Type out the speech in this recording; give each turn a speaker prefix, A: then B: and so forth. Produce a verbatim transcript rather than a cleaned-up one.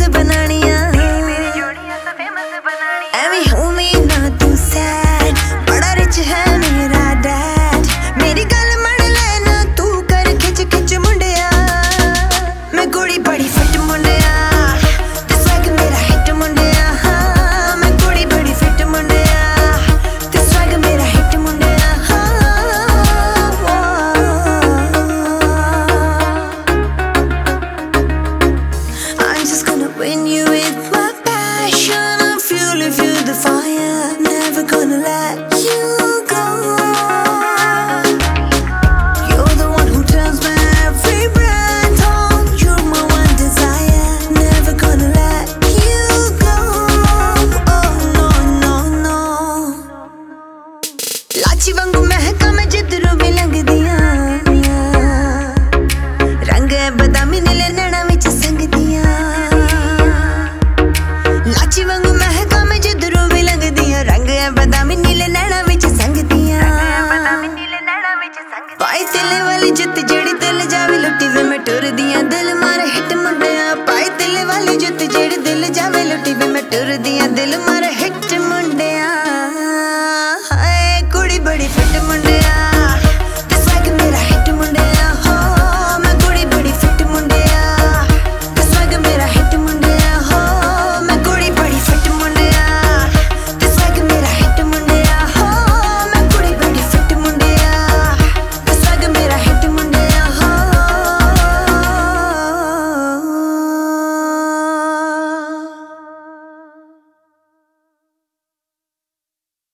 A: बनानियां, एवी होमी ना तू सैड, बड़ा रिच है मेरा डैड। मेरी गल मन लेना तू कर खिच खिच मुंडिया, मैं कुड़ी बड़ी फिट मुंडिया, ते स्वैग मेरा हिट मुंडिया। मैं कुड़ी बड़ी फिट मुंडिया, ते स्वैग मेरा हिट मुंडिया। I'm just gonna win you with my passion. I feel if you're the fire, never gonna let you go. You're the one who turns my every breath on. You're my one desire, never gonna let you go. Oh no no no, लाची वांगू महका मैं जिधरों भी लंघदियां, रंग है बदामी नीले नैना विच संगदियां। लाची वांगू महका मैं जिधरों भी लंघदियां, रंग है बदामी नीले नैना विच संगदियां। पाई तिले वाली जुत्ती जेड़ी दिल जावे लुटी वे मैं टुरदियां, दिल मारे हिट मुंडिया। पाई तिले वाली जुत्ती जेड़ी दिल जावे लुटी वे मैं टुरदियां, दिल मारे हिट मुंडिया।